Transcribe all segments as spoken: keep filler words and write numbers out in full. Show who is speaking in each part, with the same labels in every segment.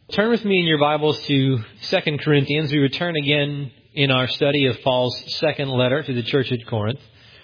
Speaker 1: Turn with me in your Bibles to Second Corinthians. We return again in our study of Paul's second letter to the church at Corinth,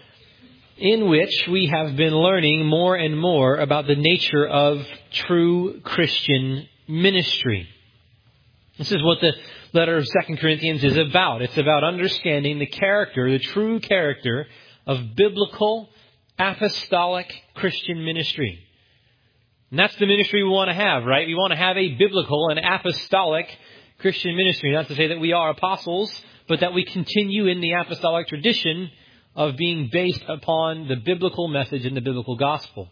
Speaker 1: in which we have been learning more and more about the nature of true Christian ministry. This is what the letter of Second Corinthians is about. It's about understanding the character, the true character of biblical, apostolic Christian ministry. And that's the ministry we want to have, right? We want to have a biblical and apostolic Christian ministry. Not to say that we are apostles, but that we continue in the apostolic tradition of being based upon the biblical message and the biblical gospel.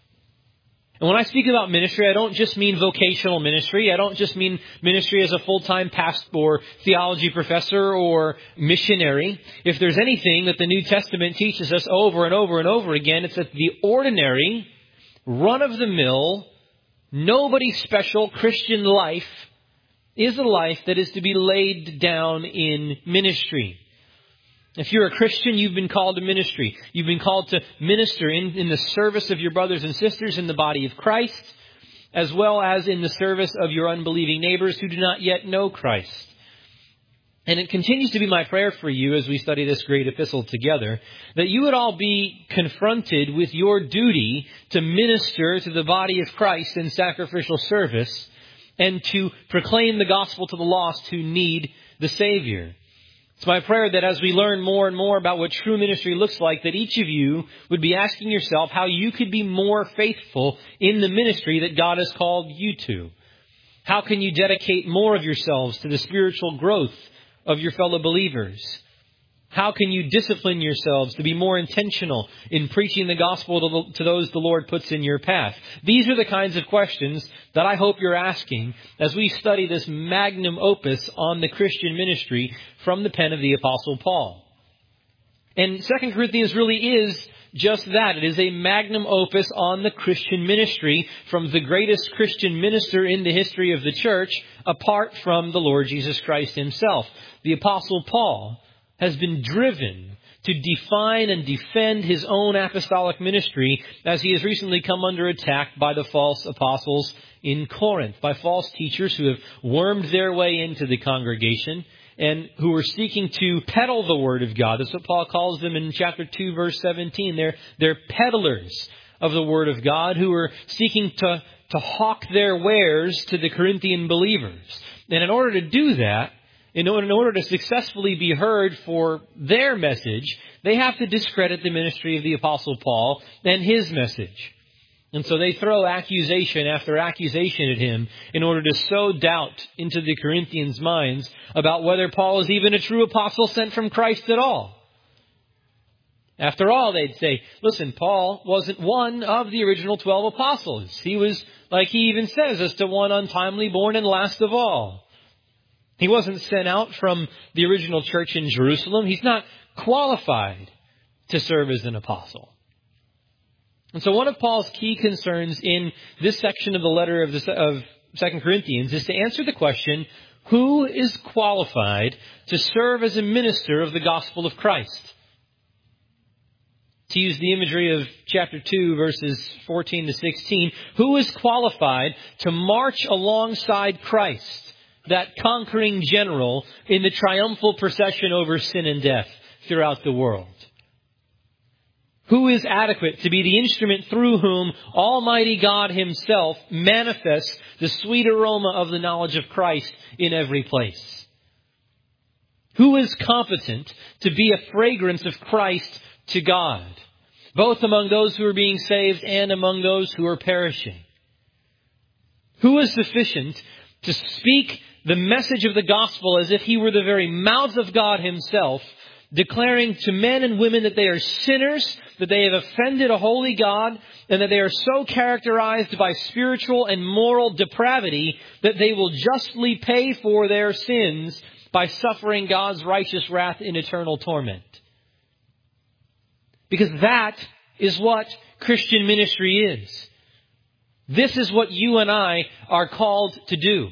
Speaker 1: And when I speak about ministry, I don't just mean vocational ministry. I don't just mean ministry as a full-time pastor or theology professor or missionary. If there's anything that the New Testament teaches us over and over and over again, it's that the ordinary, run-of-the-mill, nobody special Christian life is a life that is to be laid down in ministry. If you're a Christian, you've been called to ministry. You've been called to minister in, in the service of your brothers and sisters in the body of Christ, as well as in the service of your unbelieving neighbors who do not yet know Christ. And it continues to be my prayer for you as we study this great epistle together, that you would all be confronted with your duty to minister to the body of Christ in sacrificial service and to proclaim the gospel to the lost who need the Savior. It's my prayer that as we learn more and more about what true ministry looks like, that each of you would be asking yourself how you could be more faithful in the ministry that God has called you to. How can you dedicate more of yourselves to the spiritual growth of your fellow believers? How can you discipline yourselves to be more intentional in preaching the gospel to those the Lord puts in your path? These are the kinds of questions that I hope you're asking as we study this magnum opus on the Christian ministry from the pen of the Apostle Paul. And Second Corinthians really is just that. It is a magnum opus on the Christian ministry from the greatest Christian minister in the history of the church, apart from the Lord Jesus Christ himself. The Apostle Paul has been driven to define and defend his own apostolic ministry as he has recently come under attack by the false apostles in Corinth, by false teachers who have wormed their way into the congregation and who are seeking to peddle the word of God. That's what Paul calls them in chapter two, verse seventeen. They're, they're peddlers of the word of God who are seeking to, to hawk their wares to the Corinthian believers. And in order to do that, In order, in order to successfully be heard for their message, they have to discredit the ministry of the Apostle Paul and his message. And so they throw accusation after accusation at him in order to sow doubt into the Corinthians' minds about whether Paul is even a true apostle sent from Christ at all. After all, they'd say, listen, Paul wasn't one of the original twelve apostles. He was, like he even says, as to one untimely born and last of all. He wasn't sent out from the original church in Jerusalem. He's not qualified to serve as an apostle. And so one of Paul's key concerns in this section of the letter of, the, of Second Corinthians is to answer the question, who is qualified to serve as a minister of the gospel of Christ? To use the imagery of chapter two, verses fourteen to sixteen, who is qualified to march alongside Christ, that conquering general, in the triumphal procession over sin and death throughout the world? Who is adequate to be the instrument through whom Almighty God himself manifests the sweet aroma of the knowledge of Christ in every place? Who is competent to be a fragrance of Christ to God, both among those who are being saved and among those who are perishing? Who is sufficient to speak the message of the gospel as if he were the very mouth of God himself, declaring to men and women that they are sinners, that they have offended a holy God, and that they are so characterized by spiritual and moral depravity that they will justly pay for their sins by suffering God's righteous wrath in eternal torment? Because that is what Christian ministry is. This is what you and I are called to do.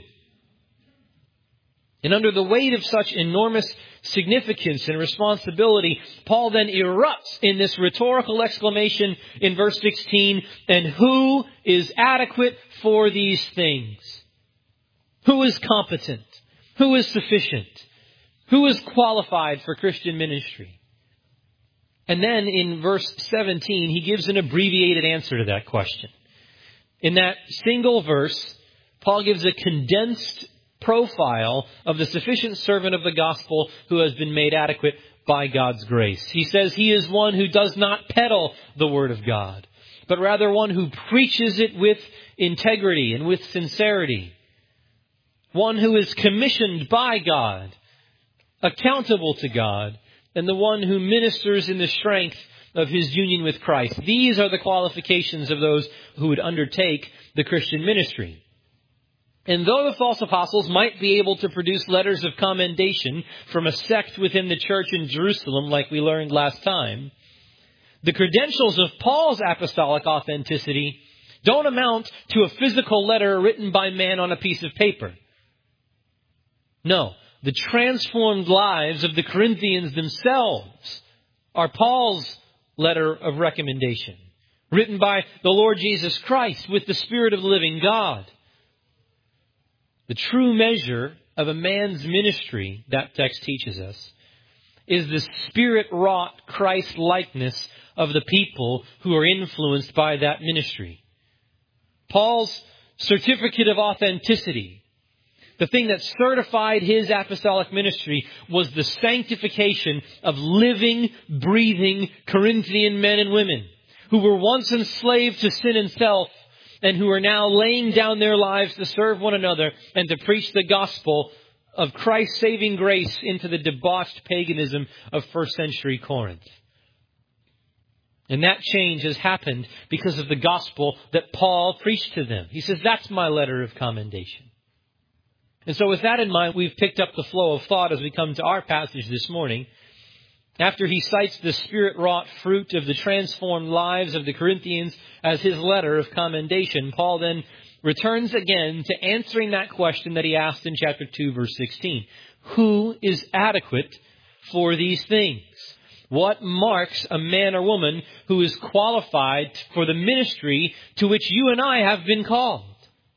Speaker 1: And under the weight of such enormous significance and responsibility, Paul then erupts in this rhetorical exclamation in verse sixteen, and who is adequate for these things? Who is competent? Who is sufficient? Who is qualified for Christian ministry? And then in verse seventeen, he gives an abbreviated answer to that question. In that single verse, Paul gives a condensed profile of the sufficient servant of the gospel who has been made adequate by God's grace. He says he is one who does not peddle the word of God, but rather one who preaches it with integrity and with sincerity. One who is commissioned by God, accountable to God, and the one who ministers in the strength of his union with Christ. These are the qualifications of those who would undertake the Christian ministry. And though the false apostles might be able to produce letters of commendation from a sect within the church in Jerusalem, like we learned last time, the credentials of Paul's apostolic authenticity don't amount to a physical letter written by man on a piece of paper. No, the transformed lives of the Corinthians themselves are Paul's letter of recommendation, written by the Lord Jesus Christ with the Spirit of the living God. The true measure of a man's ministry, that text teaches us, is the Spirit-wrought Christ-likeness of the people who are influenced by that ministry. Paul's certificate of authenticity, the thing that certified his apostolic ministry, was the sanctification of living, breathing Corinthian men and women who were once enslaved to sin and self, and who are now laying down their lives to serve one another and to preach the gospel of Christ's saving grace into the debauched paganism of first century Corinth. And that change has happened because of the gospel that Paul preached to them. He says, that's my letter of commendation. And so with that in mind, we've picked up the flow of thought as we come to our passage this morning. After he cites the Spirit-wrought fruit of the transformed lives of the Corinthians as his letter of commendation, Paul then returns again to answering that question that he asked in chapter two, verse sixteen. Who is adequate for these things? What marks a man or woman who is qualified for the ministry to which you and I have been called?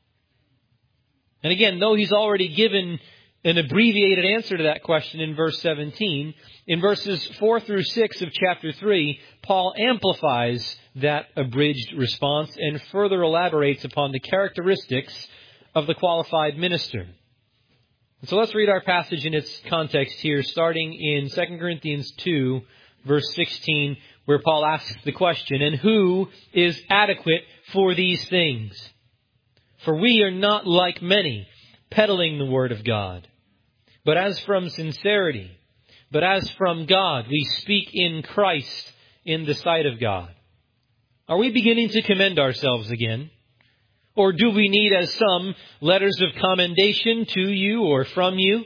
Speaker 1: And again, though he's already given an abbreviated answer to that question in verse seventeen, in verses four through six of chapter three, Paul amplifies that abridged response and further elaborates upon the characteristics of the qualified minister. And so let's read our passage in its context here, starting in Second Corinthians two, verse sixteen, where Paul asks the question, and who is adequate for these things? For we are not like many, peddling the word of God. But as from sincerity, but as from God, we speak in Christ in the sight of God. Are we beginning to commend ourselves again? Or do we need, as some, letters of commendation to you or from you?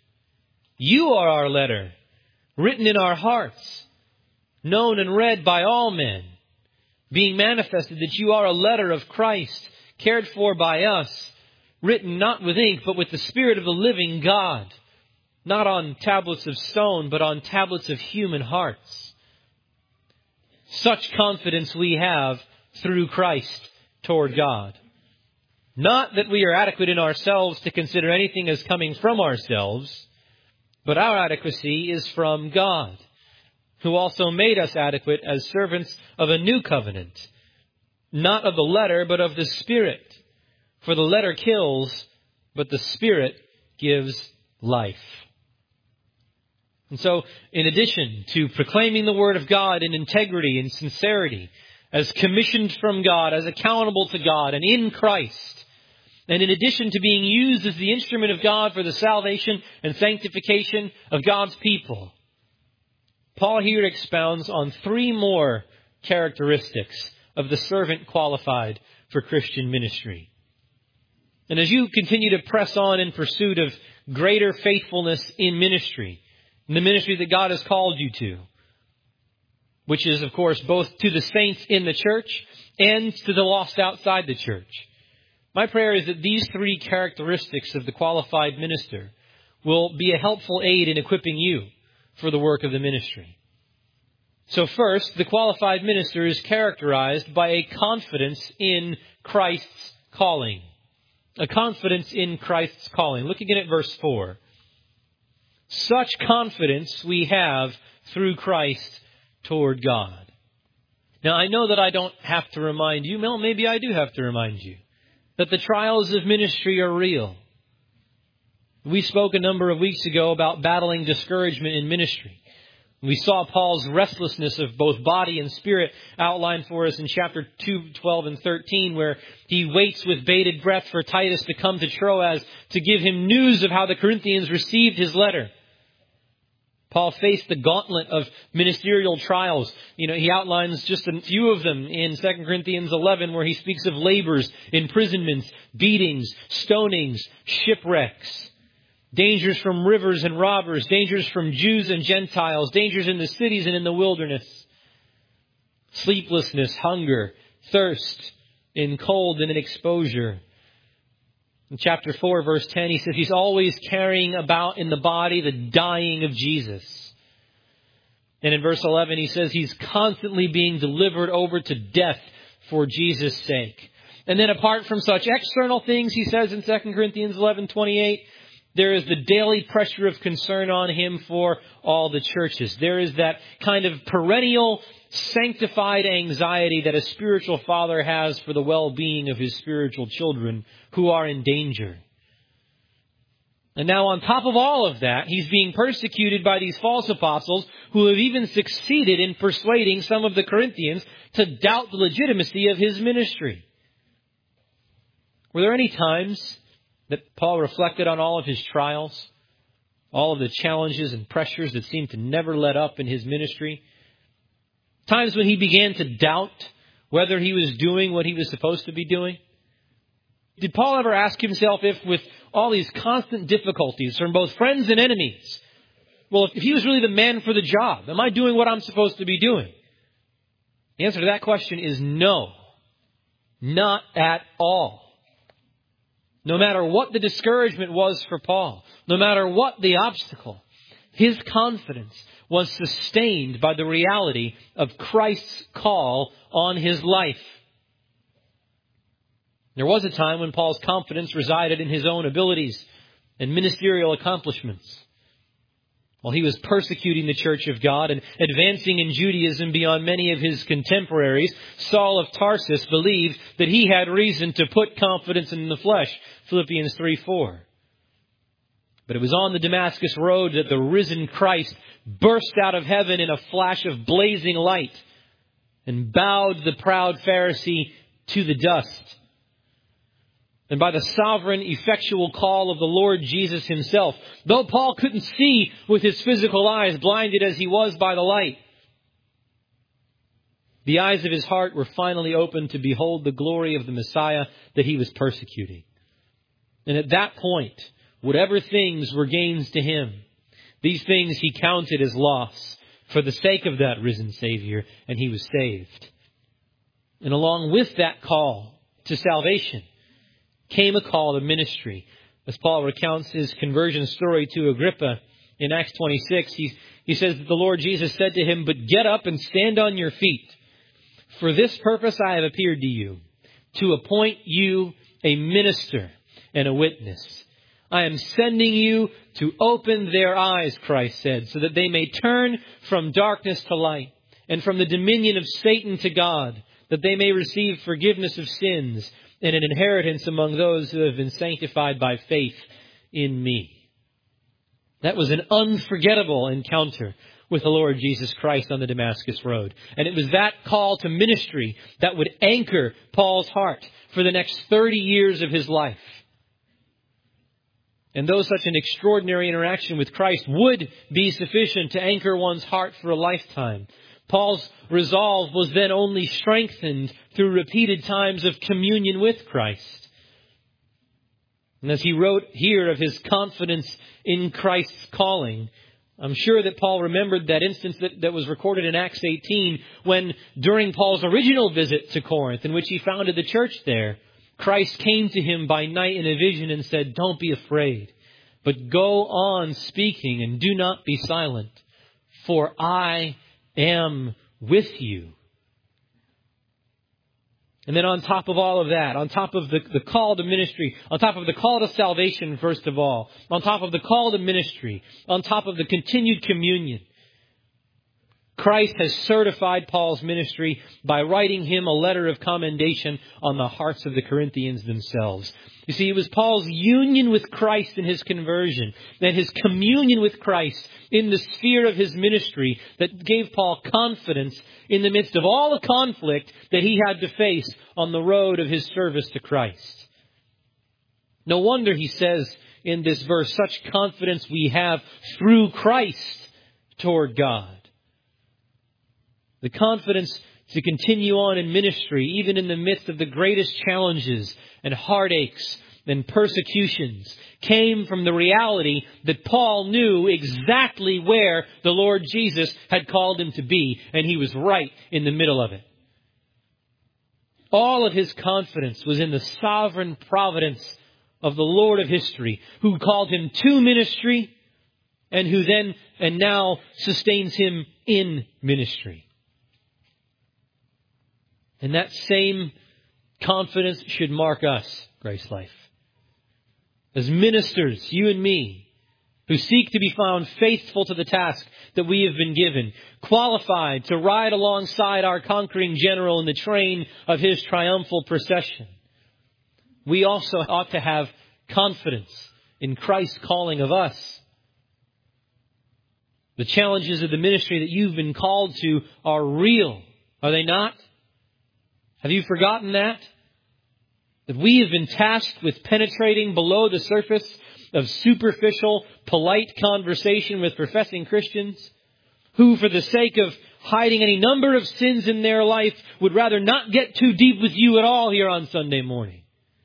Speaker 1: You are our letter, written in our hearts, known and read by all men, being manifested that you are a letter of Christ, cared for by us, written not with ink, but with the Spirit of the living God, not on tablets of stone, but on tablets of human hearts. Such confidence we have through Christ toward God. Not that we are adequate in ourselves to consider anything as coming from ourselves, but our adequacy is from God, who also made us adequate as servants of a new covenant, not of the letter, but of the Spirit. For the letter kills, but the Spirit gives life. And so, in addition to proclaiming the Word of God in integrity and sincerity, as commissioned from God, as accountable to God, and in Christ, and in addition to being used as the instrument of God for the salvation and sanctification of God's people, Paul here expounds on three more characteristics of the servant qualified for Christian ministry. And as you continue to press on in pursuit of greater faithfulness in ministry, in the ministry that God has called you to, which is, of course, both to the saints in the church and to the lost outside the church, my prayer is that these three characteristics of the qualified minister will be a helpful aid in equipping you for the work of the ministry. So first, the qualified minister is characterized by a confidence in Christ's calling. A confidence in Christ's calling. Look again at verse four. Such confidence we have through Christ toward God. Now, I know that I don't have to remind you, well, maybe I do have to remind you, that the trials of ministry are real. We spoke a number of weeks ago about battling discouragement in ministry. We saw Paul's restlessness of both body and spirit outlined for us in chapter two, twelve, and thirteen, where he waits with bated breath for Titus to come to Troas to give him news of how the Corinthians received his letter. Paul faced the gauntlet of ministerial trials. You know, he outlines just a few of them in Second Corinthians eleven, where he speaks of labors, imprisonments, beatings, stonings, shipwrecks. Dangers from rivers and robbers, dangers from Jews and Gentiles, dangers in the cities and in the wilderness, sleeplessness, hunger, thirst, in cold and in exposure. In chapter four, verse ten, he says he's always carrying about in the body the dying of Jesus. And in verse eleven, he says he's constantly being delivered over to death for Jesus' sake. And then apart from such external things, he says in Second Corinthians eleven twenty-eight, there is the daily pressure of concern on him for all the churches. There is that kind of perennial sanctified anxiety that a spiritual father has for the well-being of his spiritual children who are in danger. And now on top of all of that, he's being persecuted by these false apostles who have even succeeded in persuading some of the Corinthians to doubt the legitimacy of his ministry. Were there any times that Paul reflected on all of his trials, all of the challenges and pressures that seemed to never let up in his ministry? Times when he began to doubt whether he was doing what he was supposed to be doing? Did Paul ever ask himself if, with all these constant difficulties from both friends and enemies, well, if he was really the man for the job, am I doing what I'm supposed to be doing? The answer to that question is no. Not at all. No matter what the discouragement was for Paul, no matter what the obstacle, his confidence was sustained by the reality of Christ's call on his life. There was a time when Paul's confidence resided in his own abilities and ministerial accomplishments. While he was persecuting the church of God and advancing in Judaism beyond many of his contemporaries, Saul of Tarsus believed that he had reason to put confidence in the flesh. Philippians three four. But it was on the Damascus road that the risen Christ burst out of heaven in a flash of blazing light and bowed the proud Pharisee to the dust. And by the sovereign, effectual call of the Lord Jesus himself, though Paul couldn't see with his physical eyes, blinded as he was by the light, the eyes of his heart were finally opened to behold the glory of the Messiah that he was persecuting. And at that point, whatever things were gains to him, these things he counted as loss for the sake of that risen Savior, and he was saved. And along with that call to salvation came a call to ministry. As Paul recounts his conversion story to Agrippa in Acts twenty-six, he, he says that the Lord Jesus said to him, "But get up and stand on your feet. For this purpose I have appeared to you, to appoint you a minister and a witness. I am sending you to open their eyes," Christ said, "so that they may turn from darkness to light and from the dominion of Satan to God, that they may receive forgiveness of sins and an inheritance among those who have been sanctified by faith in me." That was an unforgettable encounter with the Lord Jesus Christ on the Damascus Road. And it was that call to ministry that would anchor Paul's heart for the next thirty years of his life. And though such an extraordinary interaction with Christ would be sufficient to anchor one's heart for a lifetime, Paul's resolve was then only strengthened through repeated times of communion with Christ. And as he wrote here of his confidence in Christ's calling, I'm sure that Paul remembered that instance that, that was recorded in Acts eighteen, when during Paul's original visit to Corinth, in which he founded the church there, Christ came to him by night in a vision and said, "Don't be afraid, but go on speaking and do not be silent, for I am with you." And then on top of all of that, on top of the, the call to ministry, on top of the call to salvation, first of all, on top of the call to ministry, on top of the continued communion, Christ has certified Paul's ministry by writing him a letter of commendation on the hearts of the Corinthians themselves. You see, it was Paul's union with Christ in his conversion and his communion with Christ in the sphere of his ministry that gave Paul confidence in the midst of all the conflict that he had to face on the road of his service to Christ. No wonder he says in this verse, such confidence we have through Christ toward God. The confidence to continue on in ministry, even in the midst of the greatest challenges and heartaches and persecutions, came from the reality that Paul knew exactly where the Lord Jesus had called him to be, and he was right in the middle of it. All of his confidence was in the sovereign providence of the Lord of history, who called him to ministry and who then and now sustains him in ministry. And that same confidence should mark us, Grace Life. As ministers, you and me, who seek to be found faithful to the task that we have been given, qualified to ride alongside our conquering general in the train of his triumphal procession, we also ought to have confidence in Christ's calling of us. The challenges of the ministry that you've been called to are real, are they not? Have you forgotten that? That we have been tasked with penetrating below the surface of superficial, polite conversation with professing Christians who, for the sake of hiding any number of sins in their life, would rather not get too deep with you at all here on Sunday morning.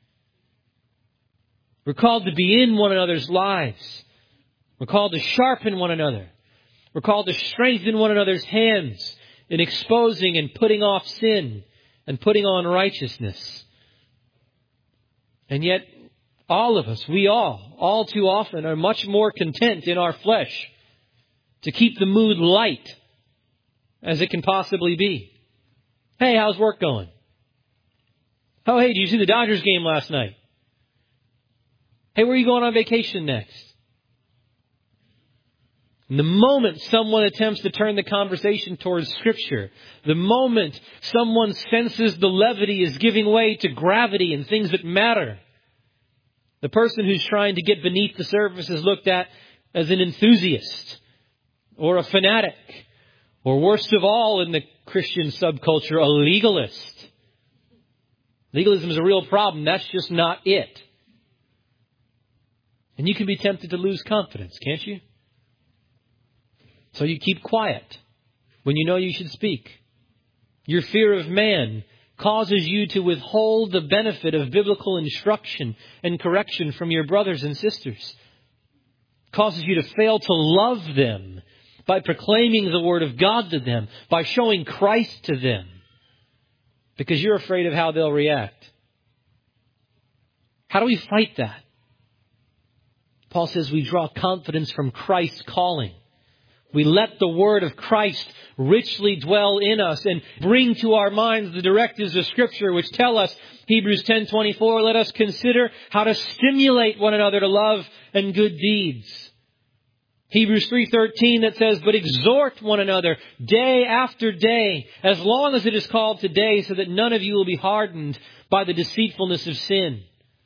Speaker 1: We're called to be in one another's lives. We're called to sharpen one another. We're called to strengthen one another's hands in exposing and putting off sin and putting on righteousness. And yet, all of us, we all, all too often are much more content in our flesh to keep the mood light as it can possibly be. Hey, how's work going? Oh, hey, did you see the Dodgers game last night? Hey, where are you going on vacation next? And the moment someone attempts to turn the conversation towards Scripture, the moment someone senses the levity is giving way to gravity and things that matter, the person who's trying to get beneath the surface is looked at as an enthusiast or a fanatic, or worst of all in the Christian subculture, a legalist. Legalism is a real problem. That's just not it. And you can be tempted to lose confidence, can't you? So you keep quiet when you know you should speak. Your fear of man causes you to withhold the benefit of biblical instruction and correction from your brothers and sisters. It causes you to fail to love them by proclaiming the Word of God to them, by showing Christ to them, because you're afraid of how they'll react. How do we fight that? Paul says we draw confidence from Christ's calling. We let the Word of Christ richly dwell in us and bring to our minds the directives of Scripture which tell us, Hebrews ten twenty-four, let us consider how to stimulate one another to love and good deeds. Hebrews three thirteen that says, but exhort one another day after day, as long as it is called today, so that none of you will be hardened by the deceitfulness of sin.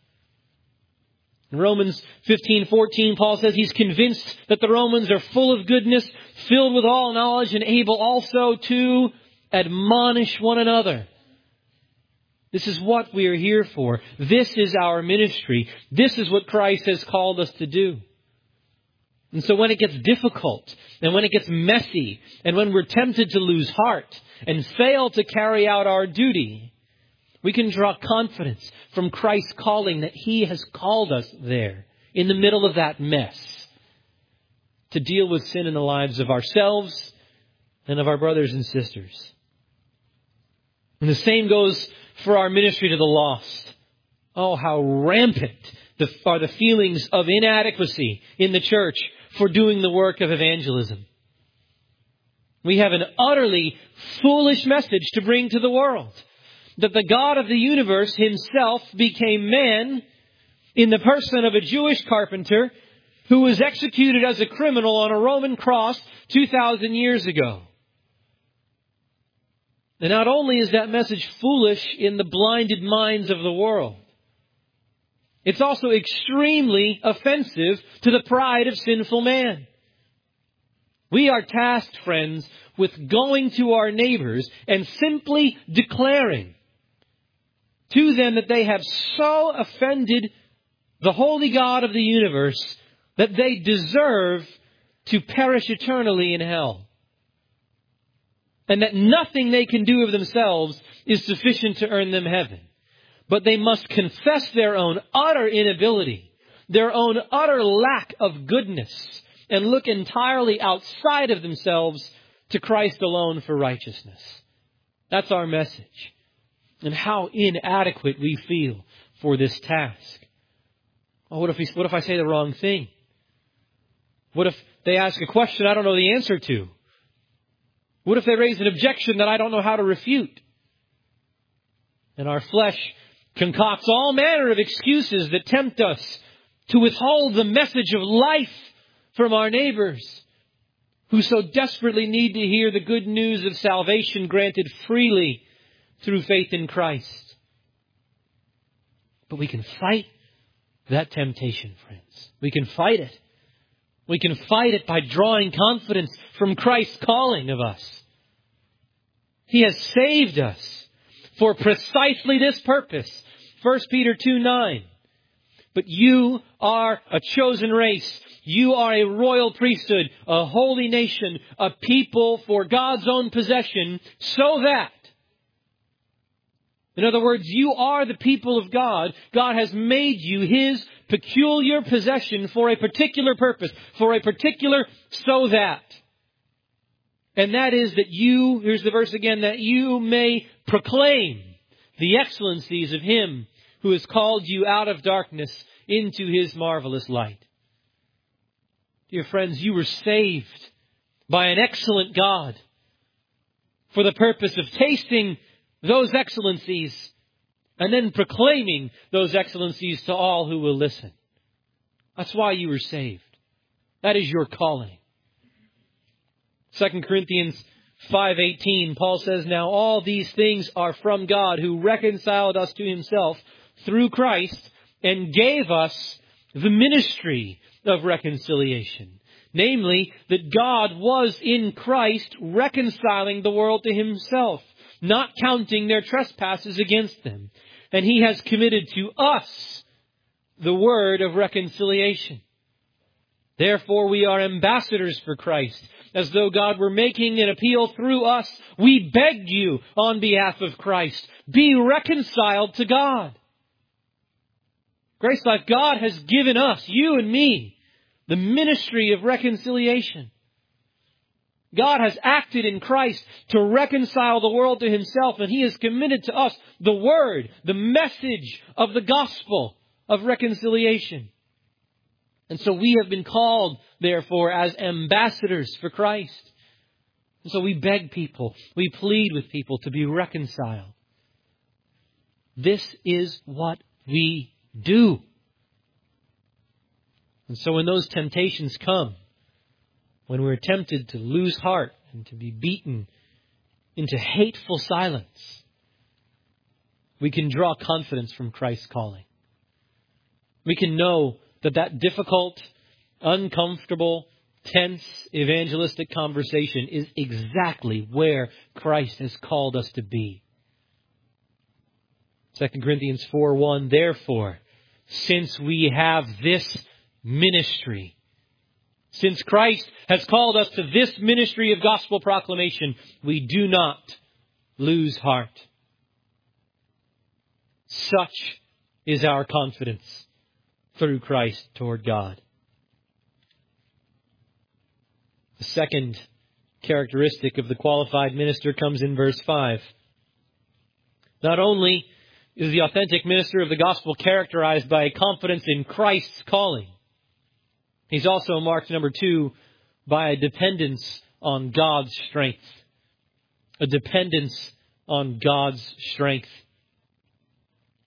Speaker 1: In Romans fifteen fourteen, Paul says he's convinced that the Romans are full of goodness, filled with all knowledge, and able also to admonish one another. This is what we are here for. This is our ministry. This is what Christ has called us to do. And so when it gets difficult, and when it gets messy, and when we're tempted to lose heart and fail to carry out our duty, we can draw confidence from Christ's calling that He has called us there in the middle of that mess to deal with sin in the lives of ourselves and of our brothers and sisters. And the same goes for our ministry to the lost. Oh, how rampant are the feelings of inadequacy in the church for doing the work of evangelism. We have an utterly foolish message to bring to the world. that the God of the universe himself became man in the person of a Jewish carpenter who was executed as a criminal on a Roman cross two thousand years ago. And not only is that message foolish in the blinded minds of the world, it's also extremely offensive to the pride of sinful man. We are tasked, friends, with going to our neighbors and simply declaring to them that they have so offended the holy God of the universe that they deserve to perish eternally in hell. And that nothing they can do of themselves is sufficient to earn them heaven. But they must confess their own utter inability, their own utter lack of goodness, and look entirely outside of themselves to Christ alone for righteousness. That's our message. And how inadequate we feel for this task. Oh, what if we, what if I say the wrong thing? What if they ask a question I don't know the answer to? What if they raise an objection that I don't know how to refute? And our flesh concocts all manner of excuses that tempt us to withhold the message of life from our neighbors who so desperately need to hear the good news of salvation granted freely through faith in Christ. But we can fight that temptation, friends. We can fight it. We can fight it by drawing confidence from Christ's calling of us. He has saved us for precisely this purpose. First Peter two nine. But you are a chosen race. You are a royal priesthood, a holy nation, a people for God's own possession, so that, in other words, you are the people of God. God has made you His peculiar possession for a particular purpose, for a particular so that. And that is that you, here's the verse again, that you may proclaim the excellencies of Him who has called you out of darkness into His marvelous light. Dear friends, you were saved by an excellent God for the purpose of tasting those excellencies and then proclaiming those excellencies to all who will listen. That's why you were saved. That is your calling. Second Corinthians five eighteen, Paul says, now all these things are from God who reconciled us to Himself through Christ and gave us the ministry of reconciliation. Namely, that God was in Christ reconciling the world to Himself, not counting their trespasses against them. And He has committed to us the word of reconciliation. Therefore, we are ambassadors for Christ. As though God were making an appeal through us, we beg you on behalf of Christ, be reconciled to God. Grace Life, God has given us, you and me, the ministry of reconciliation. God has acted in Christ to reconcile the world to Himself, and He has committed to us the word, the message of the gospel of reconciliation. And so we have been called, therefore, as ambassadors for Christ. And so we beg people, we plead with people to be reconciled. This is what we do. And so when those temptations come, when we're tempted to lose heart and to be beaten into hateful silence, we can draw confidence from Christ's calling. We can know that that difficult, uncomfortable, tense, evangelistic conversation is exactly where Christ has called us to be. Second Corinthians four one, therefore, since we have this ministry, since Christ has called us to this ministry of gospel proclamation, we do not lose heart. Such is our confidence through Christ toward God. The second characteristic of the qualified minister comes in verse five. Not only is the authentic minister of the gospel characterized by a confidence in Christ's calling, he's also marked, number two, by a dependence on God's strength. A dependence on God's strength.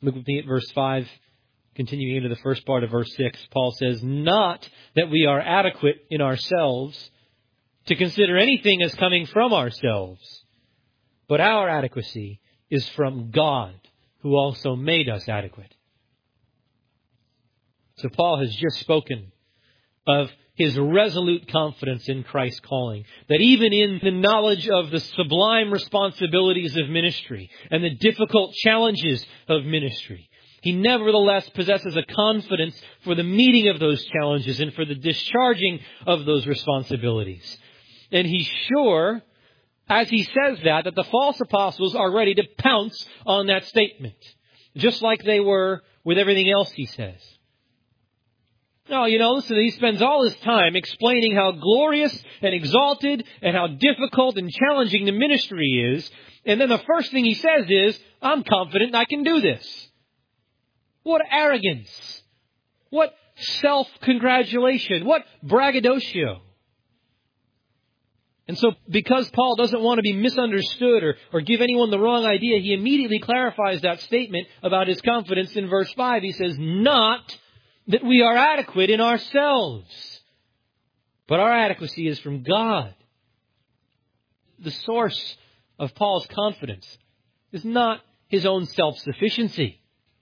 Speaker 1: Look with me at verse five, continuing into the first part of verse six. Paul says, not that we are adequate in ourselves to consider anything as coming from ourselves, but our adequacy is from God, who also made us adequate. So Paul has just spoken of his resolute confidence in Christ's calling, that even in the knowledge of the sublime responsibilities of ministry and the difficult challenges of ministry, he nevertheless possesses a confidence for the meeting of those challenges and for the discharging of those responsibilities. And he's sure, as he says that, that the false apostles are ready to pounce on that statement, just like they were with everything else he says. No, you know, listen, he spends all his time explaining how glorious and exalted and how difficult and challenging the ministry is. And then the first thing he says is, I'm confident I can do this. What arrogance. What self-congratulation. What braggadocio. And so because Paul doesn't want to be misunderstood or, or give anyone the wrong idea, he immediately clarifies that statement about his confidence in verse five. He says, not that we are adequate in ourselves, but our adequacy is from God. The source of Paul's confidence is not his own self-sufficiency.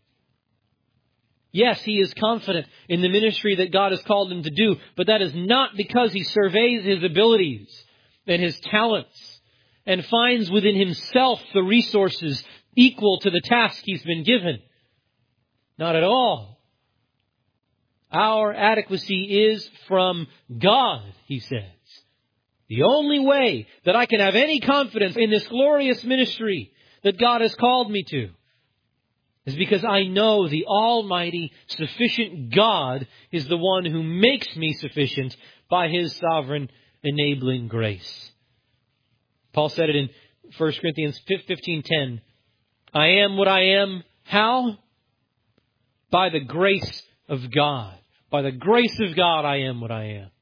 Speaker 1: Yes, he is confident in the ministry that God has called him to do, but that is not because he surveys his abilities and his talents and finds within himself the resources equal to the task he's been given. Not at all. Our adequacy is from God, he says. The only way that I can have any confidence in this glorious ministry that God has called me to is because I know the almighty, sufficient God is the one who makes me sufficient by His sovereign enabling grace. Paul said it in First Corinthians fifteen ten. I am what I am. How? By the grace of God. By the grace of God, I am what I am.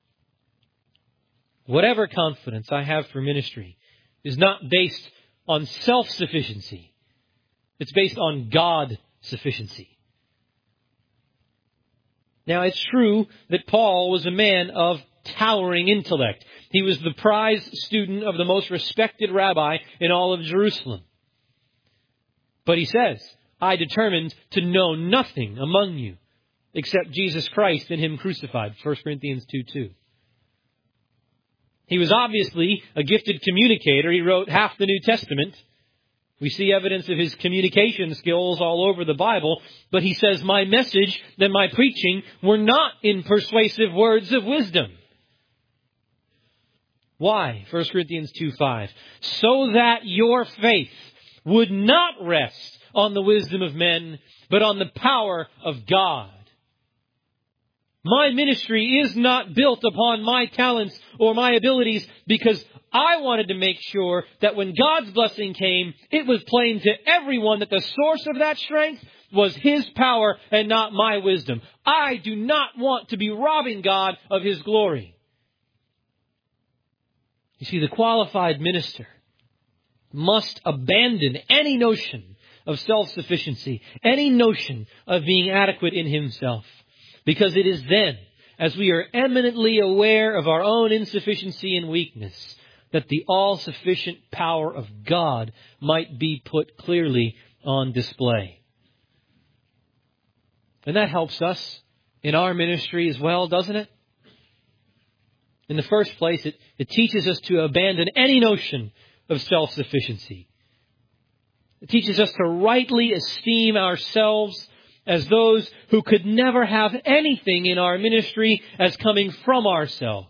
Speaker 1: Whatever confidence I have for ministry is not based on self-sufficiency. It's based on God-sufficiency. Now, it's true that Paul was a man of towering intellect. He was the prize student of the most respected rabbi in all of Jerusalem. But he says, I determined to know nothing among you except Jesus Christ and Him crucified. First Corinthians two two. He was obviously a gifted communicator. He wrote half the New Testament. We see evidence of his communication skills all over the Bible. But he says, my message and my preaching were not in persuasive words of wisdom. Why? First Corinthians two five. So that your faith would not rest on the wisdom of men, but on the power of God. My ministry is not built upon my talents or my abilities because I wanted to make sure that when God's blessing came, it was plain to everyone that the source of that strength was His power and not my wisdom. I do not want to be robbing God of His glory. You see, the qualified minister must abandon any notion of self-sufficiency, any notion of being adequate in himself. Because it is then, as we are eminently aware of our own insufficiency and weakness, that the all-sufficient power of God might be put clearly on display. And that helps us in our ministry as well, doesn't it? In the first place, it, it teaches us to abandon any notion of self-sufficiency. It teaches us to rightly esteem ourselves as those who could never have anything in our ministry as coming from ourselves.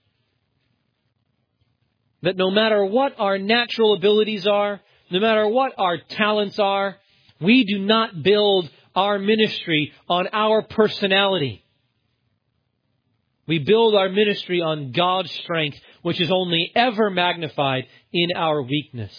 Speaker 1: That no matter what our natural abilities are, no matter what our talents are, we do not build our ministry on our personality. We build our ministry on God's strength, which is only ever magnified in our weakness.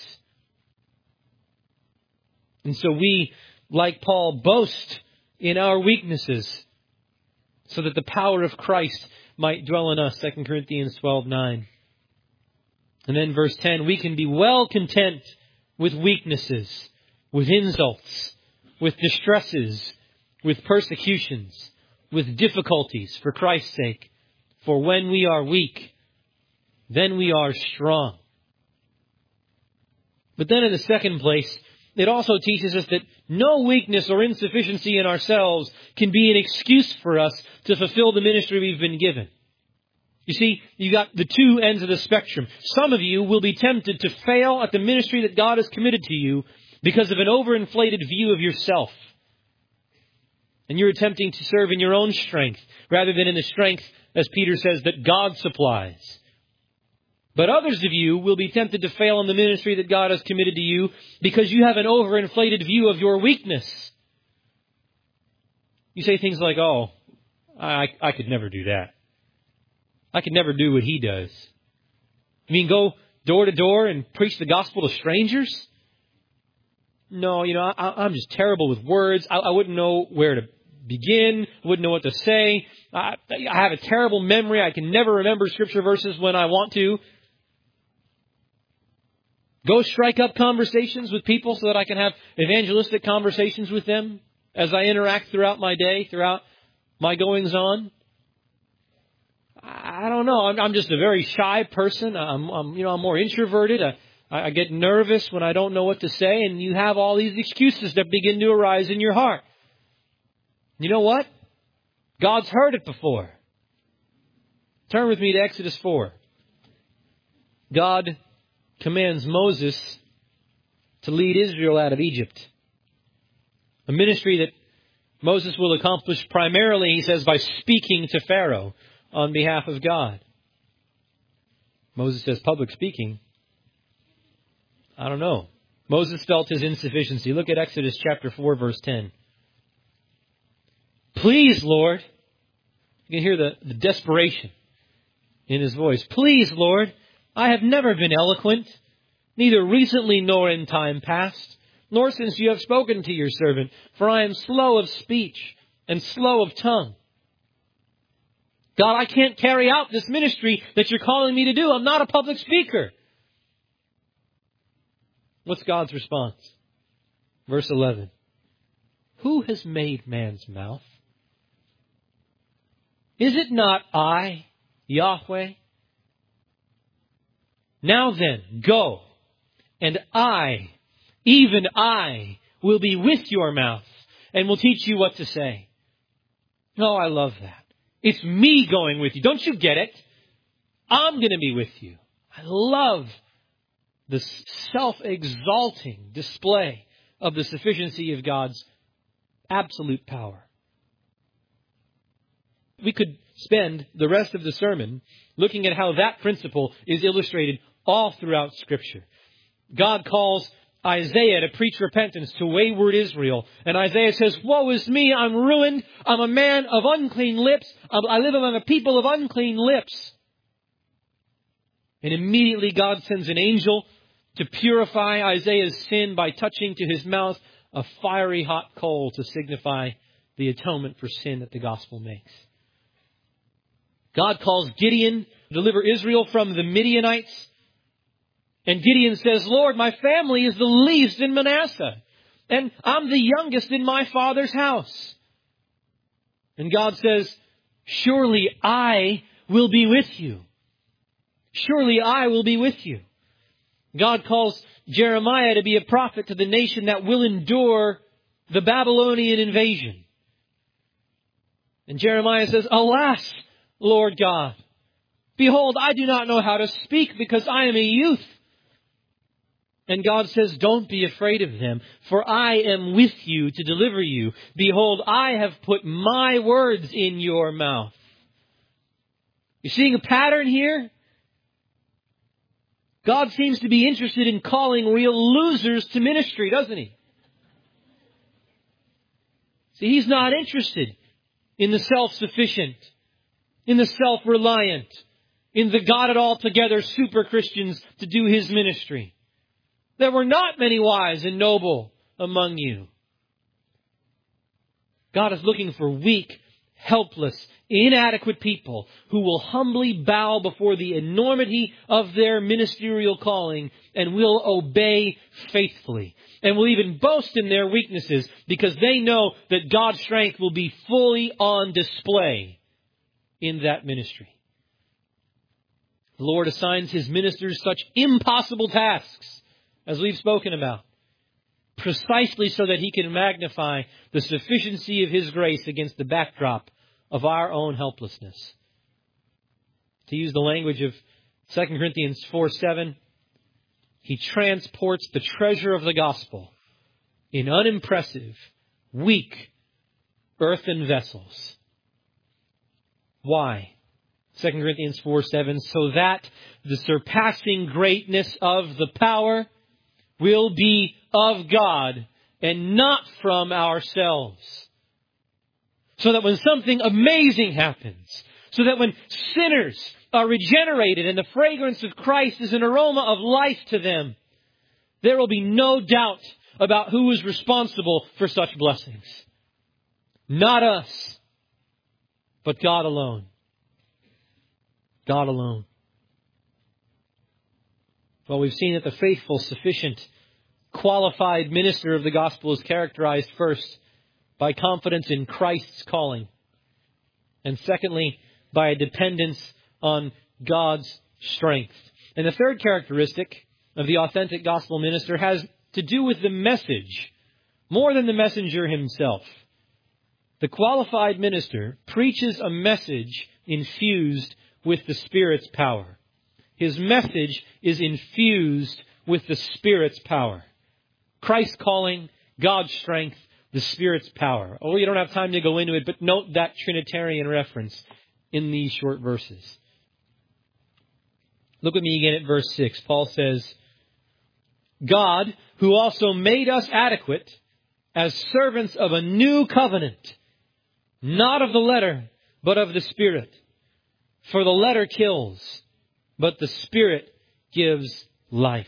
Speaker 1: And so we, like Paul, boast in our weaknesses so that the power of Christ might dwell in us. Second Corinthians twelve nine. And then verse ten, we can be well content with weaknesses, with insults, with distresses, with persecutions, with difficulties for Christ's sake. For when we are weak, then we are strong. But then in the second place, it also teaches us that no weakness or insufficiency in ourselves can be an excuse for us to fulfill the ministry we've been given. You see, you got the two ends of the spectrum. Some of you will be tempted to fail at the ministry that God has committed to you because of an overinflated view of yourself. And you're attempting to serve in your own strength rather than in the strength, as Peter says, that God supplies. But others of you will be tempted to fail in the ministry that God has committed to you because you have an overinflated view of your weakness. You say things like, oh, I, I could never do that. I could never do what he does. You mean go door to door and preach the gospel to strangers? No, you know, I, I'm just terrible with words. I, I wouldn't know where to begin. Wouldn't know what to say. I, I have a terrible memory. I can never remember scripture verses when I want to. Go strike up conversations with people so that I can have evangelistic conversations with them as I interact throughout my day, throughout my goings on. I don't know. I'm, I'm just a very shy person. I'm, I'm, you know, I'm more introverted. I, I get nervous when I don't know what to say, and you have all these excuses that begin to arise in your heart. You know what? God's heard it before. Turn with me to Exodus four. God commands Moses to lead Israel out of Egypt. A ministry that Moses will accomplish primarily, he says, by speaking to Pharaoh on behalf of God. Moses says public speaking. I don't know. Moses felt his insufficiency. Look at Exodus chapter four, verse ten. Please, Lord. You can hear the, the desperation in his voice. Please, Lord, I have never been eloquent, neither recently nor in time past, nor since you have spoken to your servant, for I am slow of speech and slow of tongue. God, I can't carry out this ministry that you're calling me to do. I'm not a public speaker. What's God's response? Verse eleven. Who has made man's mouth? Is it not I, Yahweh? Now then, go, and I, even I, will be with your mouth and will teach you what to say. Oh, I love that. It's me going with you. Don't you get it? I'm going to be with you. I love this self-exalting display of the sufficiency of God's absolute power. We could spend the rest of the sermon looking at how that principle is illustrated all throughout Scripture. God calls Isaiah to preach repentance to wayward Israel. And Isaiah says, woe is me, I'm ruined. I'm a man of unclean lips. I live among a people of unclean lips. And immediately God sends an angel to purify Isaiah's sin by touching to his mouth a fiery hot coal to signify the atonement for sin that the gospel makes. God calls Gideon to deliver Israel from the Midianites. And Gideon says, Lord, my family is the least in Manasseh, and I'm the youngest in my father's house. And God says, surely I will be with you. Surely I will be with you. God calls Jeremiah to be a prophet to the nation that will endure the Babylonian invasion. And Jeremiah says, alas, Lord God, behold, I do not know how to speak because I am a youth. And God says, don't be afraid of them, for I am with you to deliver you. Behold, I have put my words in your mouth. You seeing a pattern here? God seems to be interested in calling real losers to ministry, doesn't he? See, he's not interested in the self-sufficient, in the self-reliant, in the got-it-all-together super-Christians to do his ministry. There were not many wise and noble among you. God is looking for weak, helpless, inadequate people who will humbly bow before the enormity of their ministerial calling and will obey faithfully. And will even boast in their weaknesses because they know that God's strength will be fully on display in that ministry. The Lord assigns His ministers such impossible tasks, as we've spoken about, precisely so that He can magnify the sufficiency of His grace against the backdrop of our own helplessness. To use the language of Second Corinthians four seven, He transports the treasure of the gospel in unimpressive, weak, earthen vessels. Why? Second Corinthians four seven, so that the surpassing greatness of the power will be of God and not from ourselves. So that when something amazing happens, so that when sinners are regenerated and the fragrance of Christ is an aroma of life to them, there will be no doubt about who is responsible for such blessings. Not us, but God alone. God alone. Well, we've seen that the faithful, sufficient, qualified minister of the gospel is characterized first by confidence in Christ's calling, and secondly, by a dependence on God's strength. And the third characteristic of the authentic gospel minister has to do with the message, more than the messenger himself. The qualified minister preaches a message infused with the Spirit's power. His message is infused with the Spirit's power. Christ's calling, God's strength, the Spirit's power. Oh, you don't have time to go into it, but note that Trinitarian reference in these short verses. Look with me again at verse six. Paul says, God, who also made us adequate as servants of a new covenant, not of the letter, but of the Spirit. For the letter kills, but the Spirit gives life.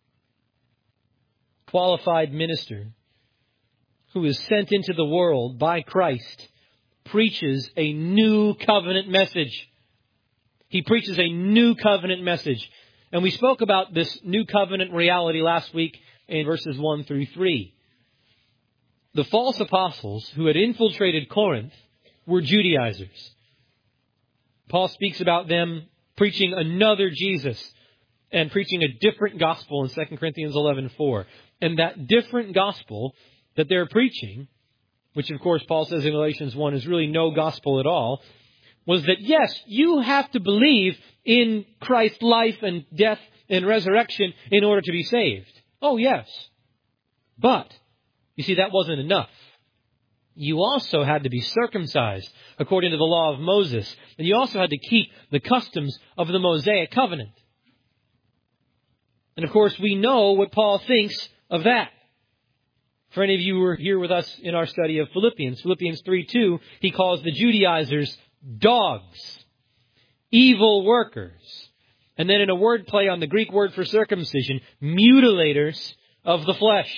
Speaker 1: Qualified minister who is sent into the world by Christ preaches a new covenant message. He preaches a new covenant message. And we spoke about this new covenant reality last week in verses one through three. The false apostles who had infiltrated Corinth were Judaizers. Paul speaks about them preaching another Jesus and preaching a different gospel in Second Corinthians eleven four. And that different gospel that they're preaching, which of course Paul says in Galatians one is really no gospel at all, was that yes, you have to believe in Christ's life and death and resurrection in order to be saved. Oh yes. But, you see, that wasn't enough. You also had to be circumcised according to the law of Moses. And you also had to keep the customs of the Mosaic covenant. And of course, we know what Paul thinks of that. For any of you who were here with us in our study of Philippians, Philippians three two, he calls the Judaizers dogs, evil workers. And then in a word play on the Greek word for circumcision, mutilators of the flesh.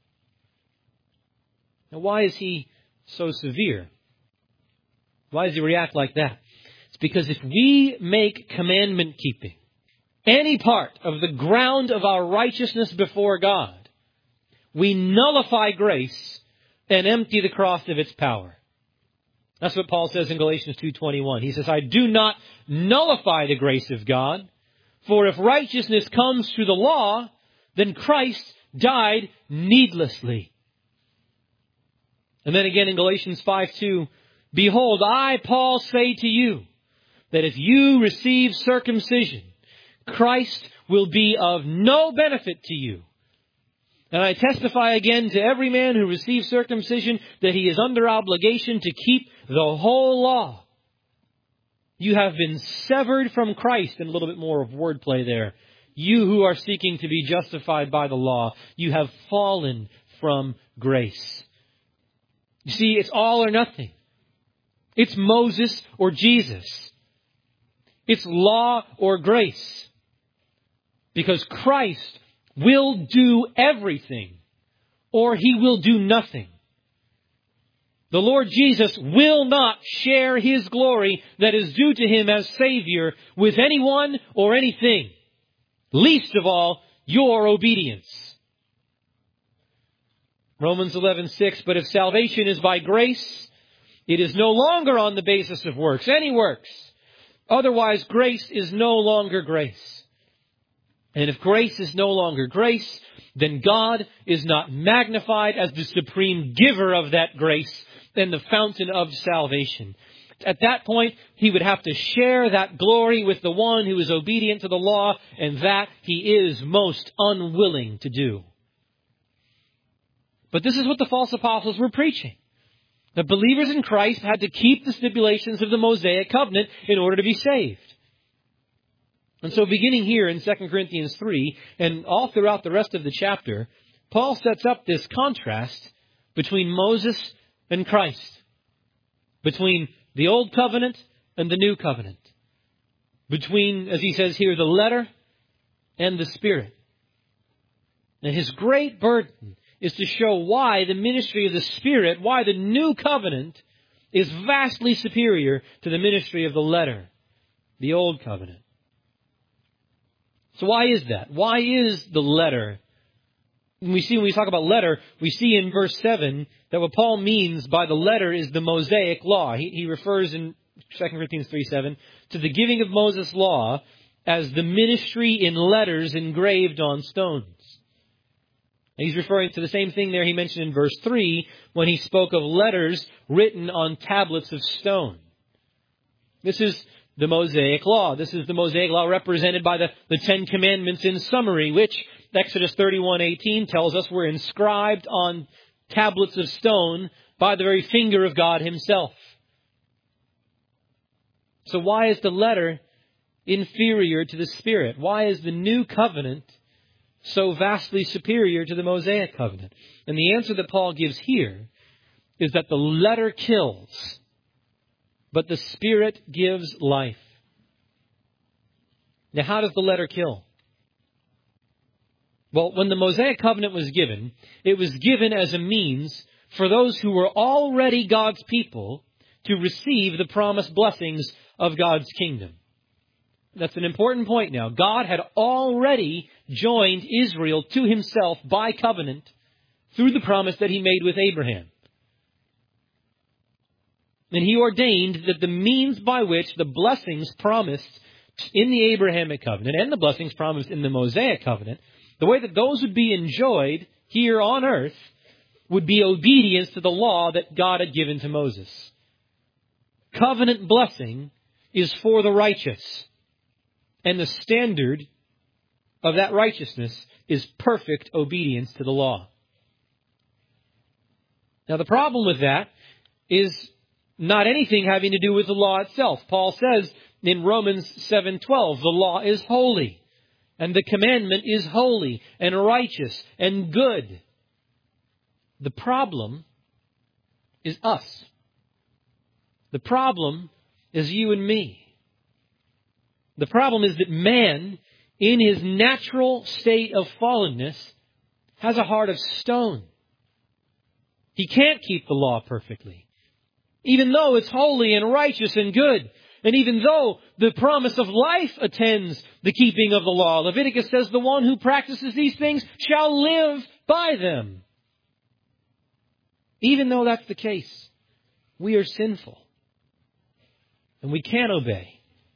Speaker 1: Now, why is he so severe? Why does he react like that? It's because if we make commandment keeping any part of the ground of our righteousness before God, we nullify grace and empty the cross of its power. That's what Paul says in Galatians two twenty-one. He says, I do not nullify the grace of God, for if righteousness comes through the law, then Christ died needlessly. And then again in Galatians five two, behold, I, Paul, say to you, that if you receive circumcision, Christ will be of no benefit to you. And I testify again to every man who receives circumcision that he is under obligation to keep the whole law. You have been severed from Christ, and a little bit more of wordplay there. You who are seeking to be justified by the law, you have fallen from grace. You see, it's all or nothing. It's Moses or Jesus. It's law or grace. Because Christ will do everything, or he will do nothing. The Lord Jesus will not share His glory that is due to Him as Savior with anyone or anything. Least of all, your obedience. Romans eleven six, but if salvation is by grace, it is no longer on the basis of works, any works. Otherwise, grace is no longer grace. And if grace is no longer grace, then God is not magnified as the supreme giver of that grace and the fountain of salvation. At that point, He would have to share that glory with the one who is obedient to the law, and that He is most unwilling to do. But this is what the false apostles were preaching. The believers in Christ had to keep the stipulations of the Mosaic covenant in order to be saved. And so beginning here in Second Corinthians three, and all throughout the rest of the chapter, Paul sets up this contrast between Moses and Christ. Between the Old Covenant and the New Covenant. Between, as he says here, the letter and the Spirit. And his great burden is to show why the ministry of the Spirit, why the New Covenant is vastly superior to the ministry of the letter, the Old Covenant. So why is that? Why is the letter? When we see, when we talk about letter, we see in verse seven that what Paul means by the letter is the Mosaic law. He, he refers in Second Corinthians three seven to the giving of Moses' law as the ministry in letters engraved on stones. And he's referring to the same thing there he mentioned in verse three when he spoke of letters written on tablets of stone. This is the Mosaic law. This is the Mosaic law represented by the, the Ten Commandments in summary, which Exodus thirty-one eighteen tells us were inscribed on tablets of stone by the very finger of God Himself. So why is the letter inferior to the Spirit? Why is the New Covenant so vastly superior to the Mosaic covenant? And the answer that Paul gives here is that the letter kills, but the Spirit gives life. Now, how does the letter kill? Well, when the Mosaic covenant was given, it was given as a means for those who were already God's people to receive the promised blessings of God's kingdom. That's an important point now. God had already joined Israel to Himself by covenant through the promise that He made with Abraham. And He ordained that the means by which the blessings promised in the Abrahamic covenant and the blessings promised in the Mosaic covenant, the way that those would be enjoyed here on earth would be obedience to the law that God had given to Moses. Covenant blessing is for the righteous. And the standard of that righteousness is perfect obedience to the law. Now the problem with that is not anything having to do with the law itself. Paul says in Romans seven twelve, the law is holy, and the commandment is holy and righteous and good. The problem is us. The problem is you and me. The problem is that man, in his natural state of fallenness, has a heart of stone. He can't keep the law perfectly, even though it's holy and righteous and good. And even though the promise of life attends the keeping of the law. Leviticus says the one who practices these things shall live by them. Even though that's the case, we are sinful. And we can't obey.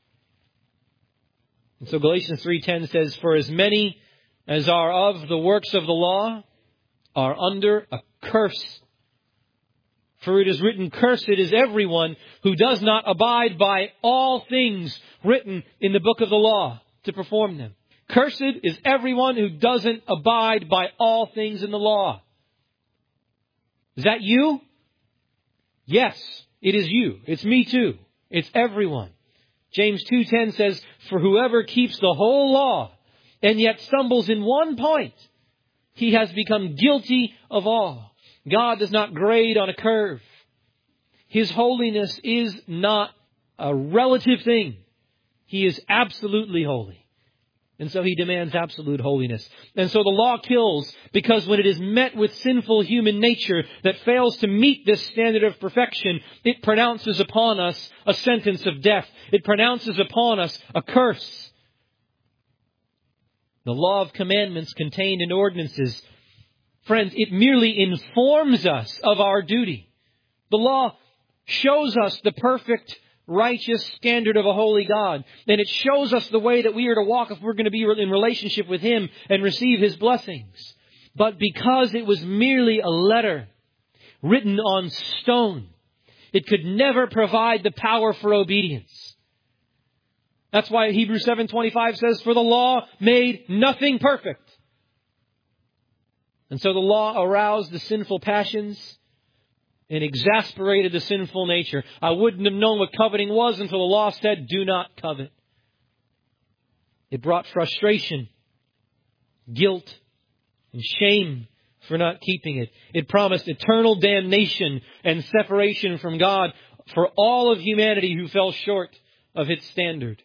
Speaker 1: And so Galatians three ten says, for as many as are of the works of the law are under a curse. For it is written, cursed is everyone who does not abide by all things written in the book of the law to perform them. Cursed is everyone who doesn't abide by all things in the law. Is that you? Yes, it is you. It's me too. It's everyone. James two ten says, for whoever keeps the whole law and yet stumbles in one point, he has become guilty of all. God does not grade on a curve. His holiness is not a relative thing. He is absolutely holy. And so He demands absolute holiness. And so the law kills because when it is met with sinful human nature that fails to meet this standard of perfection, it pronounces upon us a sentence of death. It pronounces upon us a curse. The law of commandments contained in ordinances, friends, it merely informs us of our duty. The law shows us the perfect, righteous standard of a holy God. And it shows us the way that we are to walk if we're going to be in relationship with Him and receive His blessings. But because it was merely a letter written on stone, it could never provide the power for obedience. That's why Hebrews seven twenty-five says, "For the law made nothing perfect." And so the law aroused the sinful passions and exasperated the sinful nature. I wouldn't have known what coveting was until the law said, "Do not covet." It brought frustration, guilt, and shame for not keeping it. It promised eternal damnation and separation from God for all of humanity who fell short of its standard.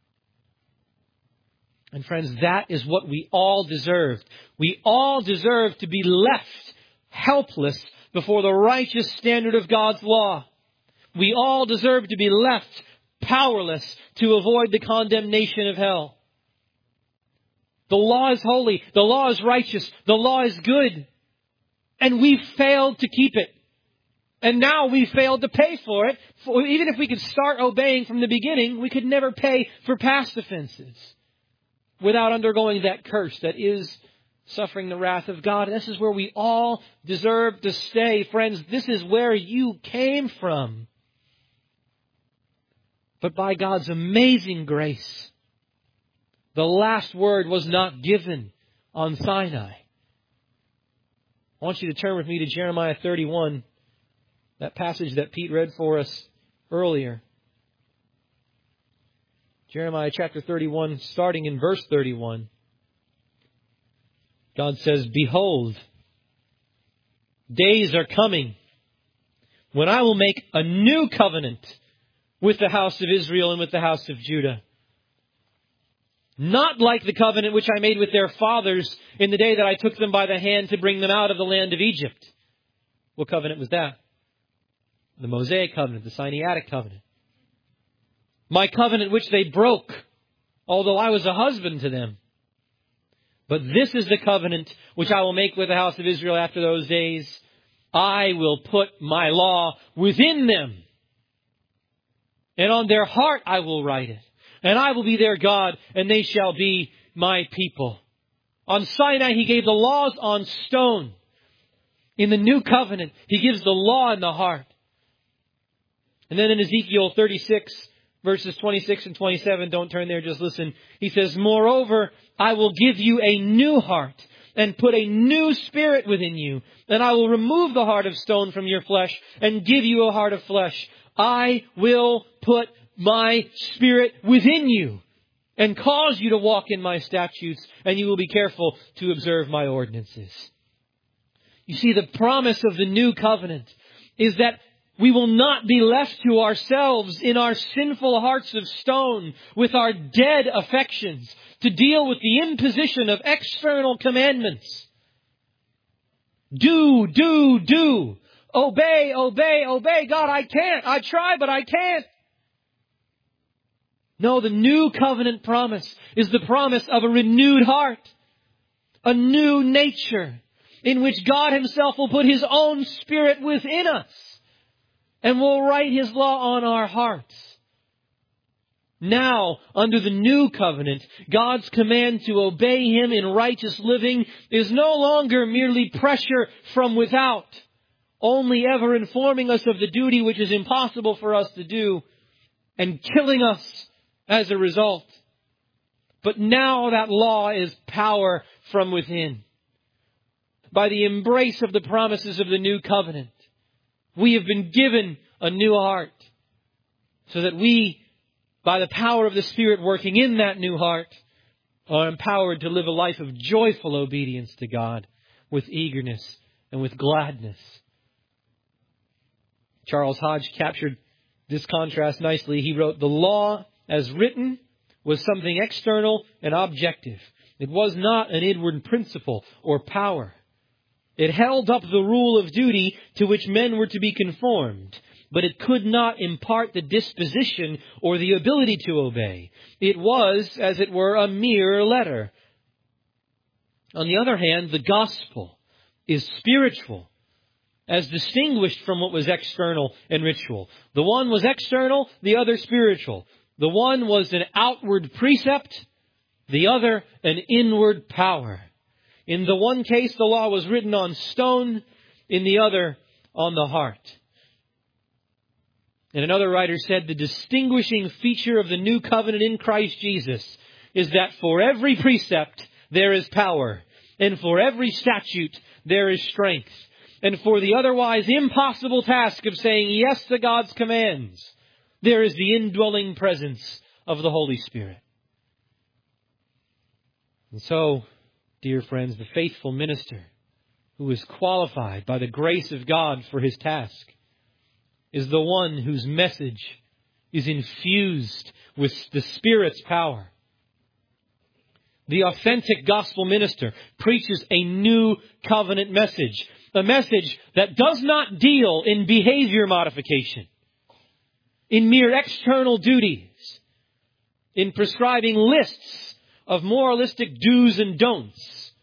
Speaker 1: And friends, that is what we all deserved. We all deserve to be left helpless before the righteous standard of God's law. We all deserve to be left powerless to avoid the condemnation of hell. The law is holy. The law is righteous. The law is good. And we failed to keep it. And now we failed to pay for it. Even if we could start obeying from the beginning, we could never pay for past offenses without undergoing that curse that is suffering the wrath of God. And this is where we all deserve to stay. Friends, this is where you came from. But by God's amazing grace, the last word was not given on Sinai. I want you to turn with me to Jeremiah thirty-one, that passage that Pete read for us earlier. Jeremiah chapter thirty-one, starting in verse thirty-one. God says, "Behold, days are coming when I will make a new covenant with the house of Israel and with the house of Judah. Not like the covenant which I made with their fathers in the day that I took them by the hand to bring them out of the land of Egypt." What covenant was that? The Mosaic covenant, the Sinaitic covenant. "My covenant which they broke, although I was a husband to them. But this is the covenant which I will make with the house of Israel after those days. I will put my law within them, and on their heart I will write it. And I will be their God, and they shall be my people." On Sinai, He gave the laws on stone. In the new covenant, He gives the law in the heart. And then in Ezekiel thirty-six, verses twenty-six and twenty-seven, don't turn there, just listen. He says, "Moreover, I will give you a new heart and put a new spirit within you. And I will remove the heart of stone from your flesh and give you a heart of flesh. I will put my spirit within you and cause you to walk in my statutes, and you will be careful to observe my ordinances." You see, the promise of the new covenant is that we will not be left to ourselves in our sinful hearts of stone with our dead affections to deal with the imposition of external commandments. Do, do, do. Obey, obey, obey. God, I can't. I try, but I can't. No, the new covenant promise is the promise of a renewed heart, a new nature in which God Himself will put His own Spirit within us and will write His law on our hearts. Now, under the new covenant, God's command to obey Him in righteous living is no longer merely pressure from without, only ever informing us of the duty which is impossible for us to do and killing us as a result. But now that law is power from within. By the embrace of the promises of the new covenant, we have been given a new heart so that we, by the power of the Spirit working in that new heart, are empowered to live a life of joyful obedience to God with eagerness and with gladness. Charles Hodge captured this contrast nicely. He wrote, "The law as written was something external and objective. It was not an inward principle or power. It held up the rule of duty to which men were to be conformed, but it could not impart the disposition or the ability to obey. It was, as it were, a mere letter. On the other hand, the gospel is spiritual, as distinguished from what was external and ritual. The one was external, the other spiritual. The one was an outward precept, the other an inward power. In the one case, the law was written on stone, in the other, on the heart. And another writer said, the distinguishing feature of the new covenant in Christ Jesus is that for every precept there is power, and for every statute there is strength. And for the otherwise impossible task of saying yes to God's commands, there is the indwelling presence of the Holy Spirit. And so, dear friends, the faithful minister who is qualified by the grace of God for his task is the one whose message is infused with the Spirit's power. The authentic gospel minister preaches a new covenant message, a message that does not deal in behavior modification, in mere external duties, in prescribing lists of moralistic do's and don'ts.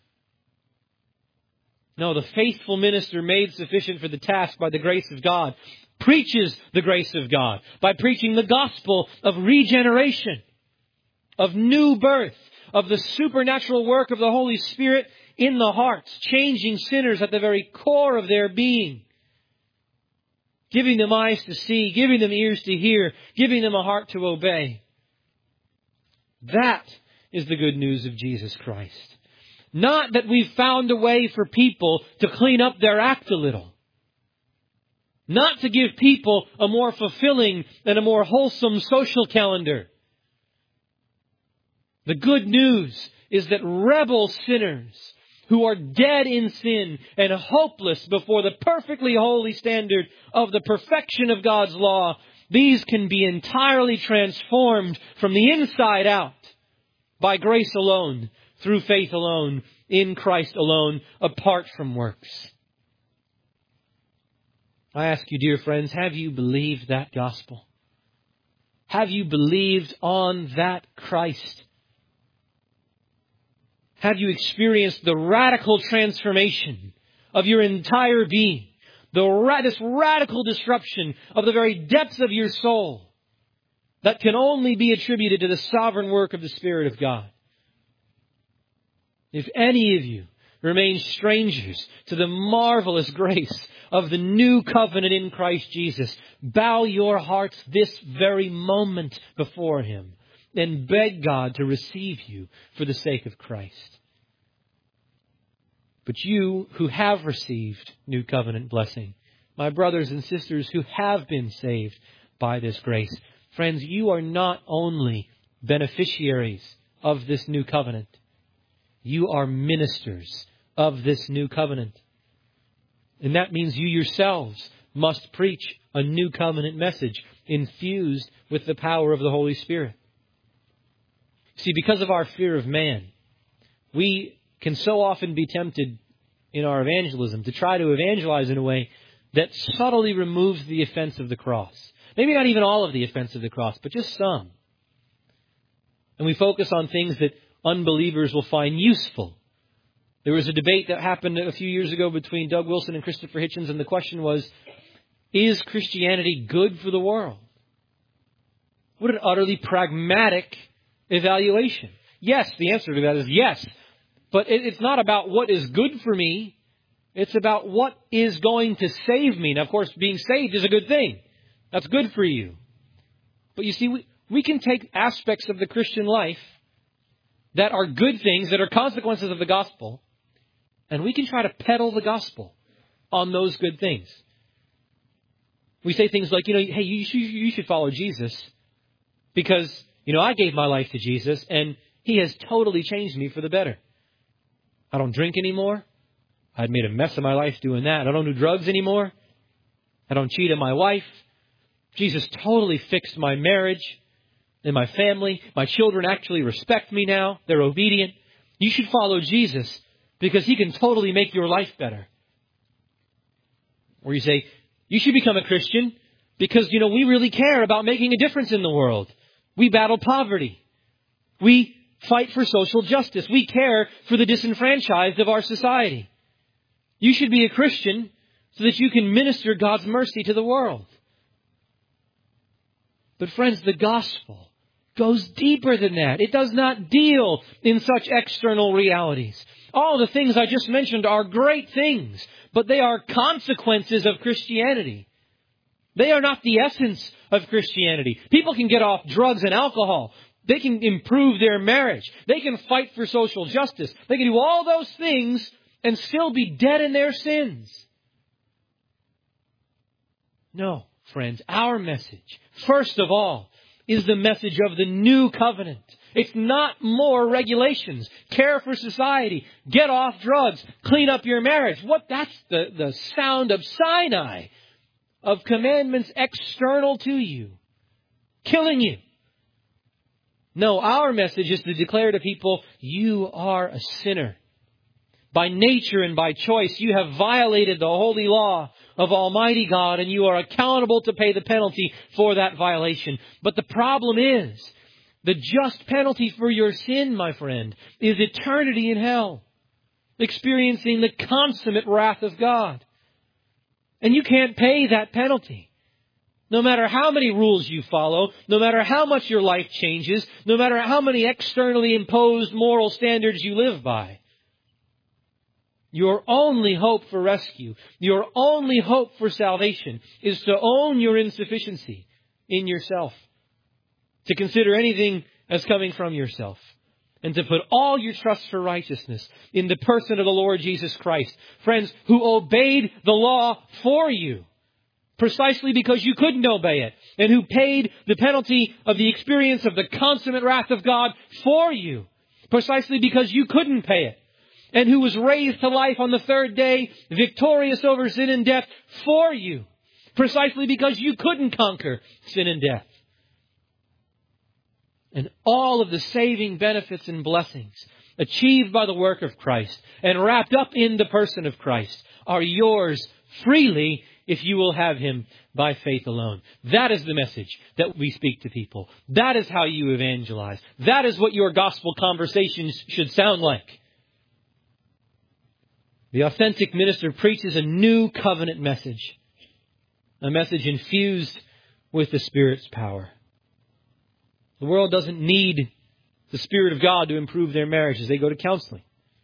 Speaker 1: No, the faithful minister made sufficient for the task by the grace of God preaches the grace of God by preaching the gospel of regeneration, of new birth, of the supernatural work of the Holy Spirit in the hearts, changing sinners at the very core of their being, giving them eyes to see, giving them ears to hear, giving them a heart to obey. That is the good news of Jesus Christ. Not that we've found a way for people to clean up their act a little. Not to give people a more fulfilling and a more wholesome social calendar. The good news is that rebel sinners who are dead in sin and hopeless before the perfectly holy standard of the perfection of God's law, these can be entirely transformed from the inside out by grace alone, through faith alone, in Christ alone, apart from works. I ask you, dear friends, have you believed that gospel? Have you believed on that Christ? Have you experienced the radical transformation of your entire being? The ra- this radical disruption of the very depths of your soul that can only be attributed to the sovereign work of the Spirit of God. If any of you remain strangers to the marvelous grace of the new covenant in Christ Jesus, bow your hearts this very moment before Him and beg God to receive you for the sake of Christ. But you who have received new covenant blessing, my brothers and sisters who have been saved by this grace, friends, you are not only beneficiaries of this new covenant, you are ministers of this new covenant. And that means you yourselves must preach a new covenant message infused with the power of the Holy Spirit. See, because of our fear of man, we can so often be tempted in our evangelism to try to evangelize in a way that subtly removes the offense of the cross. Maybe not even all of the offense of the cross, but just some. And we focus on things that unbelievers will find useful. There was a debate that happened a few years ago between Doug Wilson and Christopher Hitchens, and the question was, is Christianity good for the world? What an utterly pragmatic evaluation. Yes, the answer to that is yes. But it's not about what is good for me. It's about what is going to save me. Now, of course, being saved is a good thing. That's good for you. But you see, we, we can take aspects of the Christian life that are good things, that are consequences of the gospel, and we can try to peddle the gospel on those good things. We say things like, you know, hey, you should, you should follow Jesus because, you know, I gave my life to Jesus and He has totally changed me for the better. I don't drink anymore. I'd made a mess of my life doing that. I don't do drugs anymore. I don't cheat on my wife. Jesus totally fixed my marriage. in my family. My children actually respect me now. They're obedient. You should follow Jesus because He can totally make your life better. Or you say, you should become a Christian because, you know, we really care about making a difference in the world. We battle poverty. We fight for social justice. We care for the disenfranchised of our society. You should be a Christian so that you can minister God's mercy to the world. But friends, the gospel goes deeper than that. It does not deal in such external realities. All the things I just mentioned are great things, but they are consequences of Christianity. They are not the essence of Christianity. People can get off drugs and alcohol. They can improve their marriage. They can fight for social justice. They can do all those things and still be dead in their sins. No, friends, our message, first of all, is the message of the new covenant. It's not more regulations. Care for society. Get off drugs. Clean up your marriage. What? That's the, the sound of Sinai, of commandments external to you, killing you. No, our message is to declare to people, you are a sinner. By nature and by choice, you have violated the holy law of Almighty God, and you are accountable to pay the penalty for that violation. But the problem is, the just penalty for your sin, my friend, is eternity in hell, experiencing the consummate wrath of God. And you can't pay that penalty. No matter how many rules you follow, no matter how much your life changes, no matter how many externally imposed moral standards you live by. Your only hope for rescue, your only hope for salvation is to own your insufficiency in yourself. To consider anything as coming from yourself. And to put all your trust for righteousness in the person of the Lord Jesus Christ. Friends, who obeyed the law for you. Precisely because you couldn't obey it. And who paid the penalty of the experience of the consummate wrath of God for you. Precisely because you couldn't pay it. And who was raised to life on the third day, victorious over sin and death for you. Precisely because you couldn't conquer sin and death. And all of the saving benefits and blessings achieved by the work of Christ and wrapped up in the person of Christ are yours freely if you will have Him by faith alone. That is the message that we speak to people. That is how you evangelize. That is what your gospel conversations should sound like. The authentic minister preaches a new covenant message. A message infused with the Spirit's power. The world doesn't need the Spirit of God to improve their marriages. They go to counseling.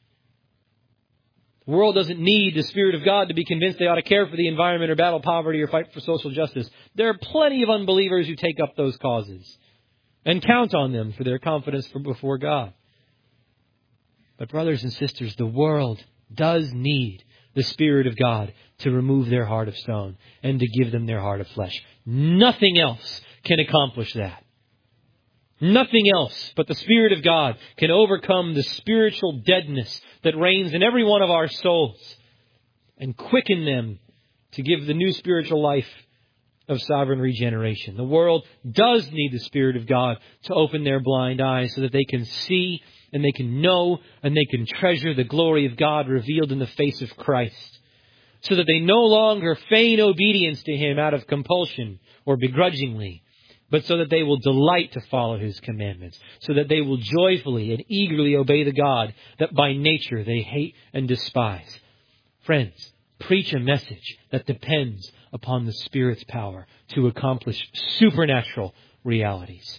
Speaker 1: The world doesn't need the Spirit of God to be convinced they ought to care for the environment or battle poverty or fight for social justice. There are plenty of unbelievers who take up those causes and count on them for their confidence before God. But brothers and sisters, the world does need the Spirit of God to remove their heart of stone and to give them their heart of flesh. Nothing else can accomplish that. Nothing else but the Spirit of God can overcome the spiritual deadness that reigns in every one of our souls and quicken them to give the new spiritual life of sovereign regeneration. The world does need the Spirit of God to open their blind eyes so that they can see and they can know and they can treasure the glory of God revealed in the face of Christ. So that they no longer feign obedience to Him out of compulsion or begrudgingly, but so that they will delight to follow His commandments, so that they will joyfully and eagerly obey the God that by nature they hate and despise. Friends, preach a message that depends upon the Spirit's power to accomplish supernatural realities.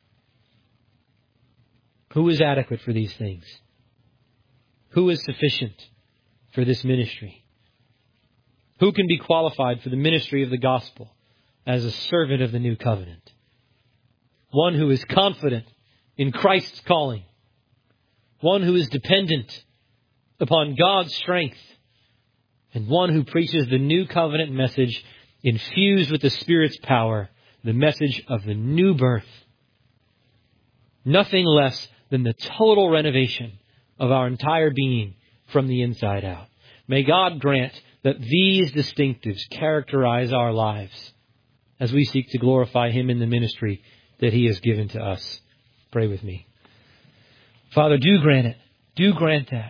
Speaker 1: Who is adequate for these things? Who is sufficient for this ministry? Who can be qualified for the ministry of the gospel as a servant of the new covenant? One who is confident in Christ's calling. One who is dependent upon God's strength. And one who preaches the new covenant message infused with the Spirit's power, the message of the new birth. Nothing less than the total renovation of our entire being from the inside out. May God grant that these distinctives characterize our lives as we seek to glorify Him in the ministry that He has given to us. Pray with me. Father, do grant it. Do grant that.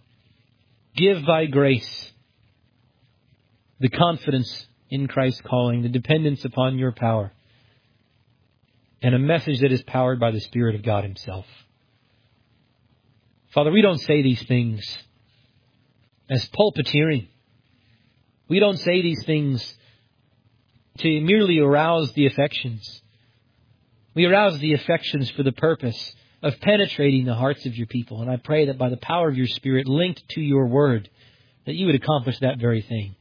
Speaker 1: Give by grace the confidence in Christ's calling, the dependence upon your power, and a message that is powered by the Spirit of God Himself. Father, we don't say these things as pulpiteering. We don't say these things to merely arouse the affections. We arouse the affections for the purpose of penetrating the hearts of your people. And I pray that by the power of your Spirit linked to your word, that you would accomplish that very thing.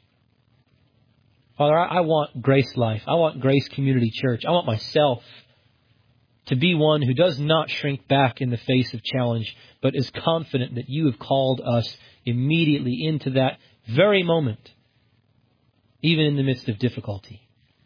Speaker 1: Father, I want Grace Life. I want Grace Community Church. I want myself to be one who does not shrink back in the face of challenge, but is confident that you have called us immediately into that very moment, even in the midst of difficulty.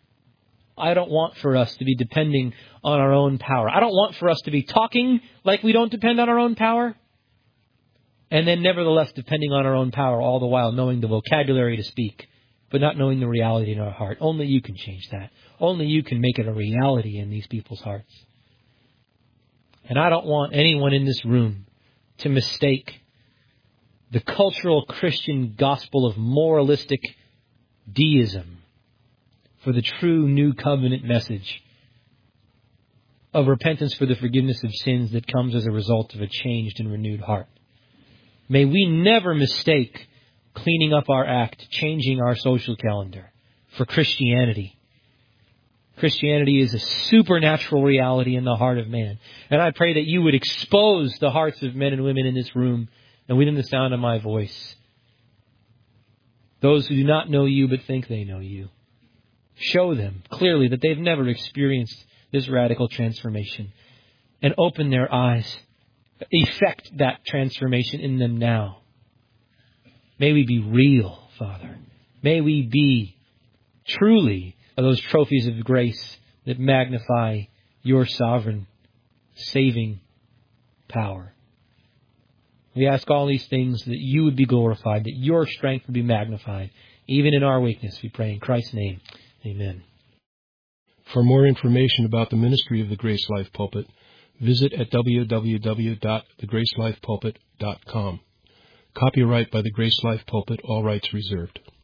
Speaker 1: I don't want for us to be depending on our own power. I don't want for us to be talking like we don't depend on our own power, and then nevertheless depending on our own power all the while, knowing the vocabulary to speak, but not knowing the reality in our heart. Only you can change that. Only you can make it a reality in these people's hearts. And I don't want anyone in this room to mistake the cultural Christian gospel of moralistic deism for the true new covenant message of repentance for the forgiveness of sins that comes as a result of a changed and renewed heart. May we never mistake cleaning up our act, changing our social calendar for Christianity. Christianity is a supernatural reality in the heart of man. And I pray that you would expose the hearts of men and women in this room and within the sound of my voice. Those who do not know you but think they know you. Show them clearly that they've never experienced this radical transformation. And open their eyes. Effect that transformation in them now. May we be real, Father. May we be truly those trophies of grace that magnify your sovereign, saving power. We ask all these things that you would be glorified, that your strength would be magnified, even in our weakness, we pray in Christ's name. Amen.
Speaker 2: For more information about the ministry of the Grace Life Pulpit, visit at w w w dot the grace life pulpit dot com. Copyright by the Grace Life Pulpit, all rights reserved.